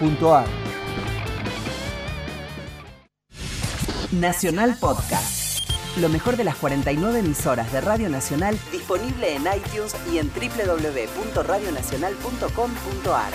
Nacional Podcast. Lo mejor de las 49 emisoras de Radio Nacional, disponible en iTunes y en www.radionacional.com.ar.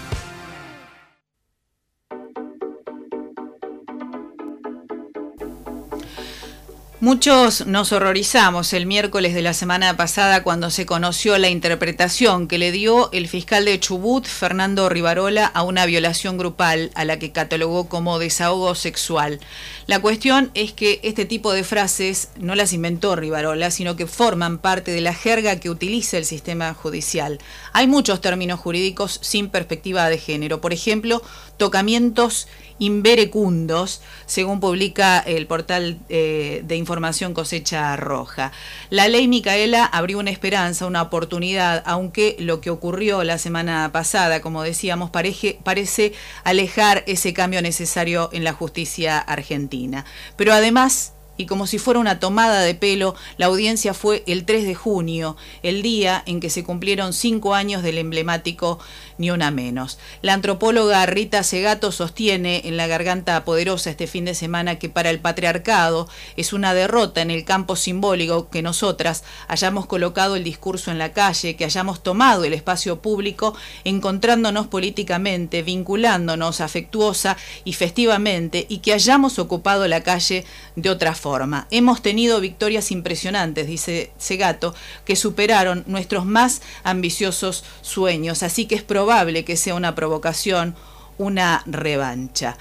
Muchos nos horrorizamos el miércoles de la semana pasada cuando se conoció la interpretación que le dio el fiscal de Chubut, Fernando Rivarola, a una violación grupal a la que catalogó como desahogo sexual. La cuestión es que este tipo de frases no las inventó Rivarola, sino que forman parte de la jerga que utiliza el sistema judicial. Hay muchos términos jurídicos sin perspectiva de género. Por ejemplo, tocamientos inverecundos, según publica el portal de información Cosecha Roja. La ley Micaela abrió una esperanza, una oportunidad, aunque lo que ocurrió la semana pasada, como decíamos, parece alejar ese cambio necesario en la justicia argentina. Pero además, y como si fuera una tomada de pelo, la audiencia fue el 3 de junio, el día en que se cumplieron 5 años del emblemático Ni Una Menos. La antropóloga Rita Segato sostiene en La Garganta Poderosa este fin de semana que para el patriarcado es una derrota en el campo simbólico que nosotras hayamos colocado el discurso en la calle, que hayamos tomado el espacio público, encontrándonos políticamente, vinculándonos afectuosa y festivamente, y que hayamos ocupado la calle de otra forma. Hemos tenido victorias impresionantes, dice Segato, que superaron nuestros más ambiciosos sueños, así que es probable que sea una provocación, una revancha.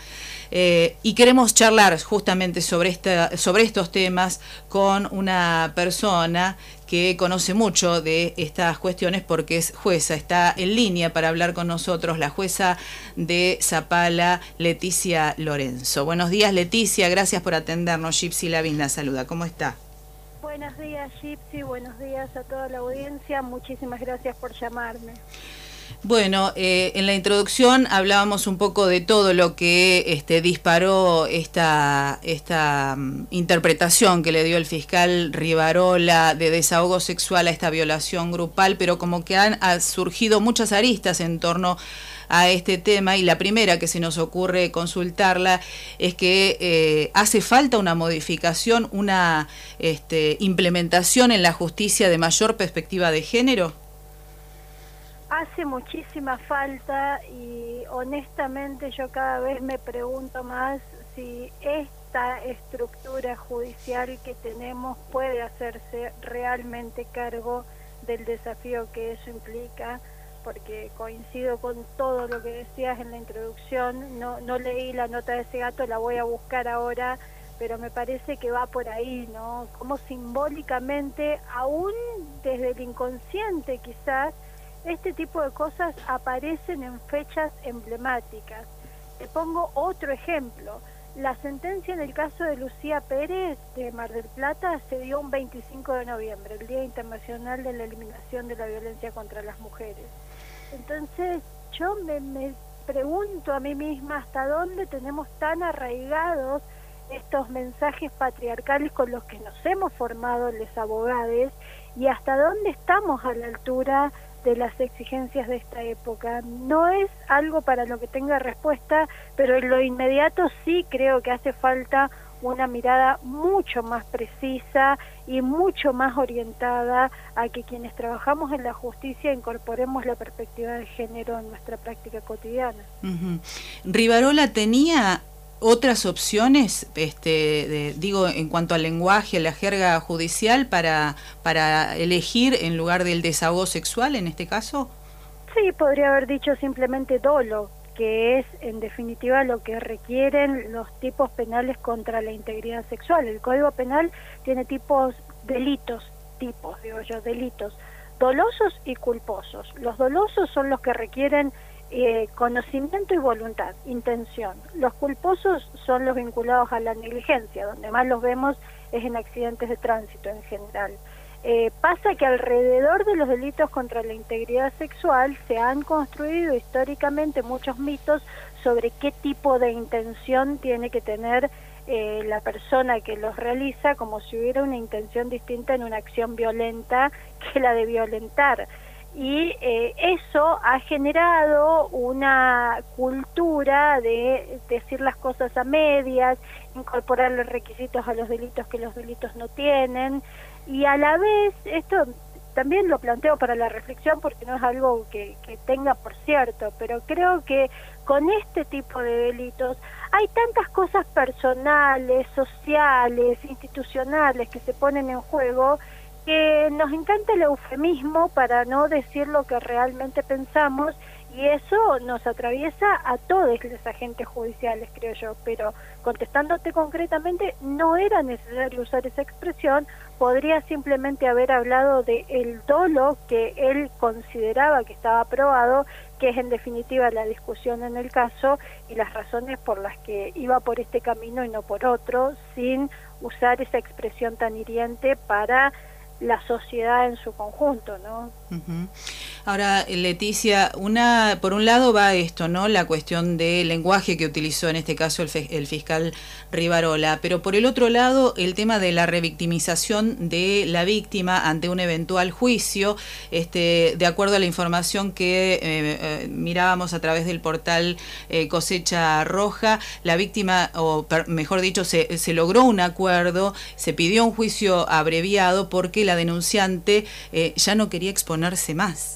Y queremos charlar justamente sobre estos temas con una persona que conoce mucho de estas cuestiones porque es jueza. Está en línea para hablar con nosotros la jueza de Zapala, Leticia Lorenzo. Buenos días, Leticia, gracias por atendernos. Gypsy Lavín la saluda. ¿Cómo está? Buenos días, Gypsy, buenos días a toda la audiencia. Muchísimas gracias por llamarme. Bueno, en la introducción hablábamos un poco de todo lo que disparó esta interpretación que le dio el fiscal Rivarola de desahogo sexual a esta violación grupal, pero como que han surgido muchas aristas en torno a este tema, y la primera que se nos ocurre consultarla es que hace falta una modificación, una implementación en la justicia de mayor perspectiva de género. Hace muchísima falta y honestamente yo cada vez me pregunto más si esta estructura judicial que tenemos puede hacerse realmente cargo del desafío que eso implica, porque coincido con todo lo que decías en la introducción. No leí la nota de Segato, la voy a buscar ahora, pero me parece que va por ahí, ¿no? Como simbólicamente, aún desde el inconsciente quizás, este tipo de cosas aparecen en fechas emblemáticas. Te pongo otro ejemplo. La sentencia en el caso de Lucía Pérez de Mar del Plata se dio un 25 de noviembre, el Día Internacional de la Eliminación de la Violencia contra las Mujeres. Entonces yo me pregunto a mí misma hasta dónde tenemos tan arraigados estos mensajes patriarcales con los que nos hemos formado los abogados, y hasta dónde estamos a la altura de las exigencias de esta época. No es algo para lo que tenga respuesta, pero en lo inmediato sí creo que hace falta una mirada mucho más precisa y mucho más orientada a que quienes trabajamos en la justicia incorporemos la perspectiva de género en nuestra práctica cotidiana. Rivarola tenía otras opciones, digo, en cuanto al lenguaje, la jerga judicial, para elegir en lugar del desahogo sexual en este caso? Sí, podría haber dicho simplemente dolo, que es en definitiva lo que requieren los tipos penales contra la integridad sexual. El Código Penal tiene delitos dolosos y culposos. Los dolosos son los que requieren conocimiento y voluntad, intención. Los culposos son los vinculados a la negligencia, donde más los vemos es en accidentes de tránsito en general. Pasa que alrededor de los delitos contra la integridad sexual se han construido históricamente muchos mitos sobre qué tipo de intención tiene que tener la persona que los realiza, como si hubiera una intención distinta en una acción violenta que la de violentar. Y eso ha generado una cultura de decir las cosas a medias, incorporarle requisitos a los delitos que los delitos no tienen, y a la vez, esto también lo planteo para la reflexión porque no es algo que tenga por cierto, pero creo que con este tipo de delitos hay tantas cosas personales, sociales, institucionales que se ponen en juego, que nos encanta el eufemismo para no decir lo que realmente pensamos, y eso nos atraviesa a todos los agentes judiciales, creo yo. Pero contestándote concretamente, no era necesario usar esa expresión, podría simplemente haber hablado de el dolo que él consideraba que estaba aprobado, que es en definitiva la discusión en el caso y las razones por las que iba por este camino y no por otro, sin usar esa expresión tan hiriente para la sociedad en su conjunto, ¿no? Uh-huh. Ahora, Leticia, por un lado va esto, ¿no? La cuestión del lenguaje que utilizó en este caso el fiscal Rivarola, pero por el otro lado, el tema de la revictimización de la víctima ante un eventual juicio, de acuerdo a la información que mirábamos a través del portal Cosecha Roja, la víctima, o mejor dicho, se logró un acuerdo, se pidió un juicio abreviado porque la denunciante ya no quería exponerse más.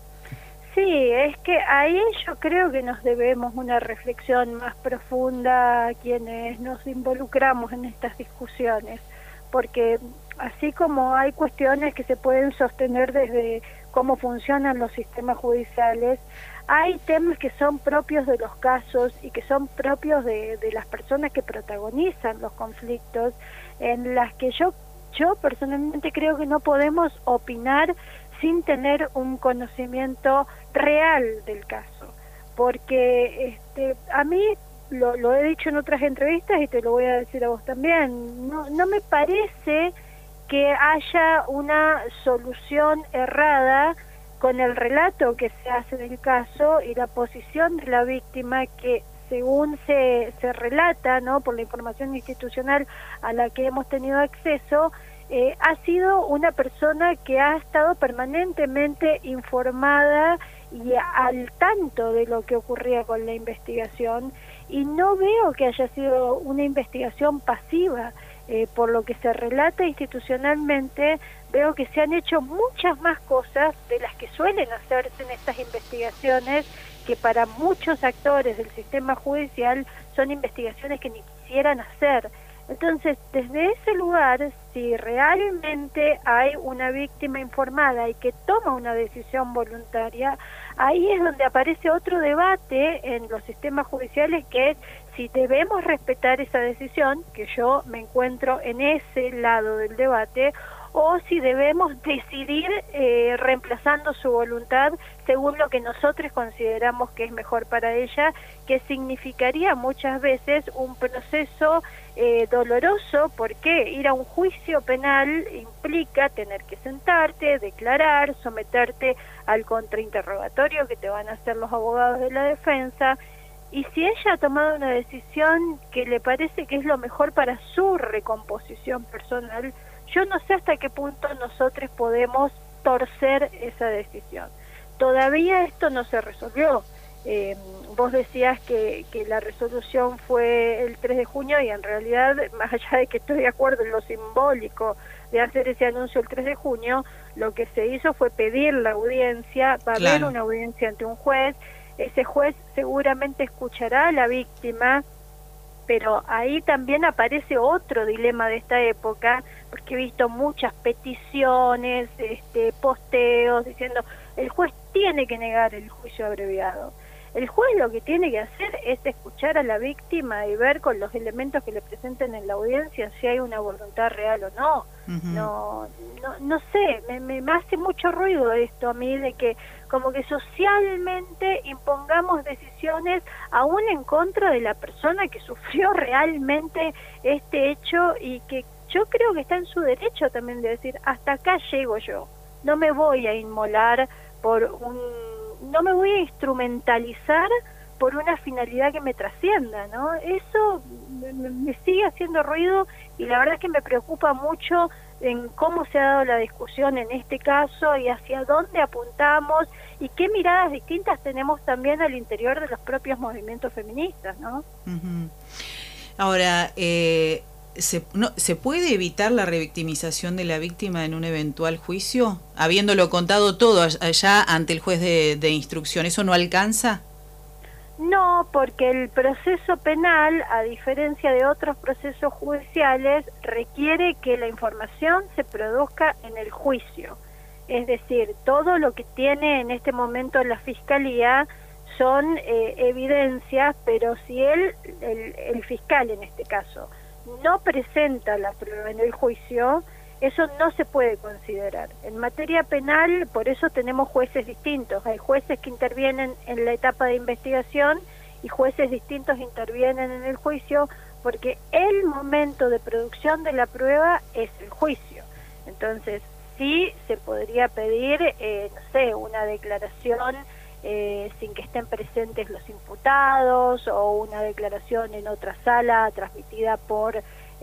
Sí, es que ahí yo creo que nos debemos una reflexión más profunda a quienes nos involucramos en estas discusiones, porque así como hay cuestiones que se pueden sostener desde cómo funcionan los sistemas judiciales, hay temas que son propios de los casos y que son propios de las personas que protagonizan los conflictos, en las que yo personalmente creo que no podemos opinar sin tener un conocimiento real del caso, porque a mí lo he dicho en otras entrevistas y te lo voy a decir a vos también, no me parece que haya una solución errada con el relato que se hace del caso y la posición de la víctima, que según se relata, ¿no?, por la información institucional a la que hemos tenido acceso, ha sido una persona que ha estado permanentemente informada y al tanto de lo que ocurría con la investigación, y no veo que haya sido una investigación pasiva. Por lo que se relata institucionalmente, veo que se han hecho muchas más cosas de las que suelen hacerse en estas investigaciones, que para muchos actores del sistema judicial son investigaciones que ni quisieran hacer. Entonces, desde ese lugar, si realmente hay una víctima informada y que toma una decisión voluntaria, ahí es donde aparece otro debate en los sistemas judiciales, que es si debemos respetar esa decisión, que yo me encuentro en ese lado del debate, o si debemos decidir reemplazando su voluntad según lo que nosotros consideramos que es mejor para ella, que significaría muchas veces un proceso doloroso, porque ir a un juicio penal implica tener que sentarte, declarar, someterte al contrainterrogatorio que te van a hacer los abogados de la defensa, y si ella ha tomado una decisión que le parece que es lo mejor para su recomposición personal, yo no sé hasta qué punto nosotros podemos torcer esa decisión. Todavía esto no se resolvió. Vos decías que la resolución fue el 3 de junio y en realidad, más allá de que estoy de acuerdo en lo simbólico de hacer ese anuncio el 3 de junio, lo que se hizo fue pedir la audiencia, va a haber una audiencia ante un juez, ese juez seguramente escuchará a la víctima, pero ahí también aparece otro dilema de esta época, porque he visto muchas peticiones, posteos diciendo el juez tiene que negar el juicio abreviado. El juez lo que tiene que hacer es escuchar a la víctima y ver con los elementos que le presenten en la audiencia si hay una voluntad real o no. Uh-huh. No sé, me hace mucho ruido esto a mí, de que como que socialmente impongamos decisiones aún en contra de la persona que sufrió realmente este hecho, y que yo creo que está en su derecho también de decir, hasta acá llego yo, no me voy a inmolar no me voy a instrumentalizar por una finalidad que me trascienda, ¿no? Eso me sigue haciendo ruido y la verdad es que me preocupa mucho en cómo se ha dado la discusión en este caso y hacia dónde apuntamos y qué miradas distintas tenemos también al interior de los propios movimientos feministas, ¿no? Uh-huh. Ahora, ¿se puede evitar la revictimización de la víctima en un eventual juicio? Habiéndolo contado todo allá ante el juez de instrucción, ¿eso no alcanza? No, porque el proceso penal, a diferencia de otros procesos judiciales, requiere que la información se produzca en el juicio. Es decir, todo lo que tiene en este momento la Fiscalía son evidencias, pero si el fiscal en este caso no presenta la prueba en el juicio, eso no se puede considerar. En materia penal, por eso tenemos jueces distintos. Hay jueces que intervienen en la etapa de investigación y jueces distintos intervienen en el juicio, porque el momento de producción de la prueba es el juicio. Entonces, sí se podría pedir, no sé, una declaración sin que estén presentes los imputados, o una declaración en otra sala transmitida por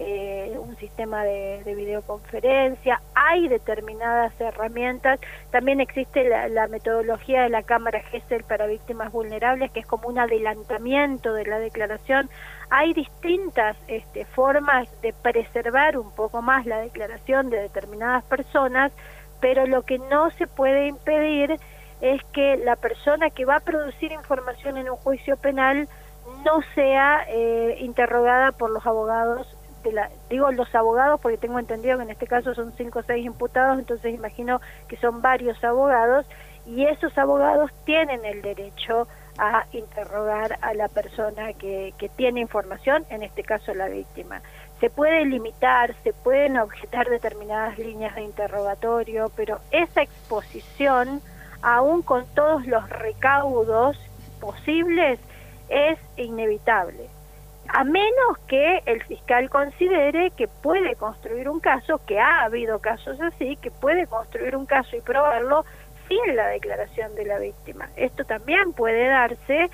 un sistema de videoconferencia. Hay determinadas herramientas. También existe la metodología de la Cámara Gesell para víctimas vulnerables, que es como un adelantamiento de la declaración. Hay distintas formas de preservar un poco más la declaración de determinadas personas, pero lo que no se puede impedir es que la persona que va a producir información en un juicio penal no sea interrogada por los abogados digo los abogados porque tengo entendido que en este caso son 5 o 6 imputados, entonces imagino que son varios abogados, y esos abogados tienen el derecho a interrogar a la persona que tiene información, en este caso la víctima. Se puede limitar, se pueden objetar determinadas líneas de interrogatorio, pero esa exposición, aún con todos los recaudos posibles, es inevitable. A menos que el fiscal considere que puede construir un caso, que ha habido casos así, que puede construir un caso y probarlo sin la declaración de la víctima. Esto también puede darse.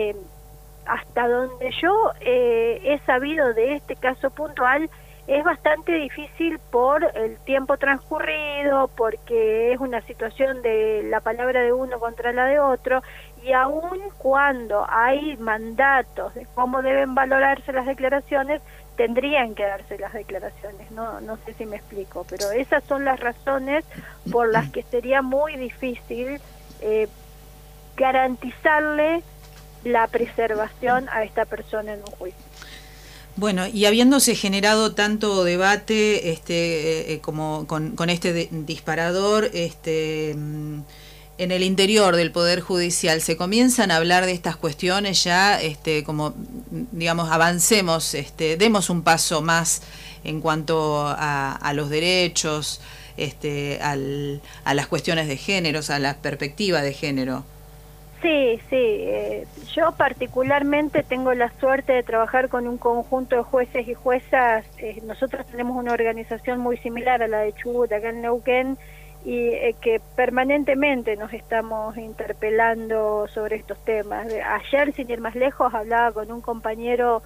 Hasta donde yo he sabido de este caso puntual, es bastante difícil por el tiempo transcurrido, porque es una situación de la palabra de uno contra la de otro, y aun cuando hay mandatos de cómo deben valorarse las declaraciones, tendrían que darse las declaraciones. No sé si me explico, pero esas son las razones por las que sería muy difícil garantizarle la preservación a esta persona en un juicio. Bueno, y habiéndose generado tanto debate como con este disparador en el interior del Poder Judicial, ¿se comienzan a hablar de estas cuestiones ya, como, digamos, avancemos, demos un paso más en cuanto a los derechos, a las cuestiones de géneros, a la perspectiva de género? Sí, yo particularmente tengo la suerte de trabajar con un conjunto de jueces y juezas. Nosotros tenemos una organización muy similar a la de Chubut acá en Neuquén, y que permanentemente nos estamos interpelando sobre estos temas. Ayer, sin ir más lejos, hablaba con un compañero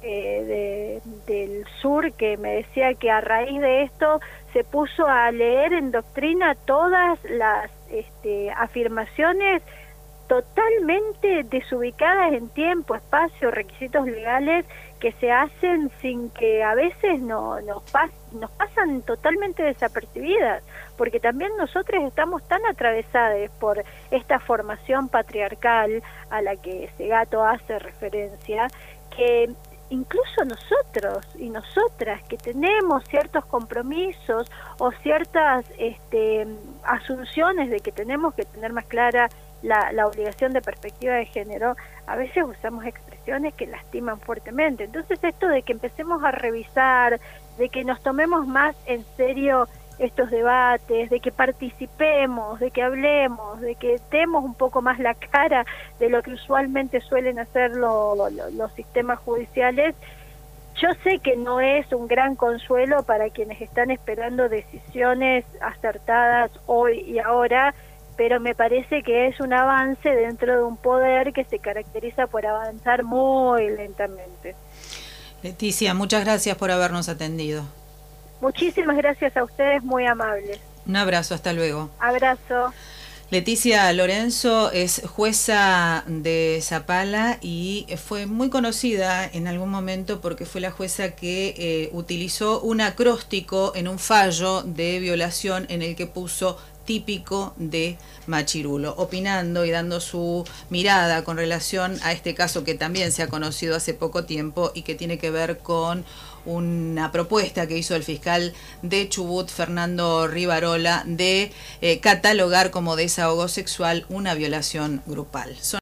del sur que me decía que a raíz de esto se puso a leer en doctrina todas las afirmaciones totalmente desubicadas en tiempo, espacio, requisitos legales, que se hacen sin que a veces nos pasan totalmente desapercibidas, porque también nosotros estamos tan atravesados por esta formación patriarcal a la que Segato hace referencia, que incluso nosotros y nosotras que tenemos ciertos compromisos o ciertas asunciones de que tenemos que tener más clara la obligación de perspectiva de género, a veces usamos expresiones que lastiman fuertemente. Entonces esto de que empecemos a revisar, de que nos tomemos más en serio estos debates, de que participemos, de que hablemos, de que demos un poco más la cara de lo que usualmente suelen hacer los sistemas judiciales, yo sé que no es un gran consuelo para quienes están esperando decisiones acertadas hoy y ahora, pero me parece que es un avance dentro de un poder que se caracteriza por avanzar muy lentamente. Leticia, muchas gracias por habernos atendido. Muchísimas gracias a ustedes, muy amables. Un abrazo, hasta luego. Abrazo. Leticia Lorenzo es jueza de Zapala y fue muy conocida en algún momento porque fue la jueza que utilizó un acróstico en un fallo de violación en el que puso típico de Machirulo, opinando y dando su mirada con relación a este caso que también se ha conocido hace poco tiempo y que tiene que ver con una propuesta que hizo el fiscal de Chubut, Fernando Rivarola, de catalogar como desahogo sexual una violación grupal.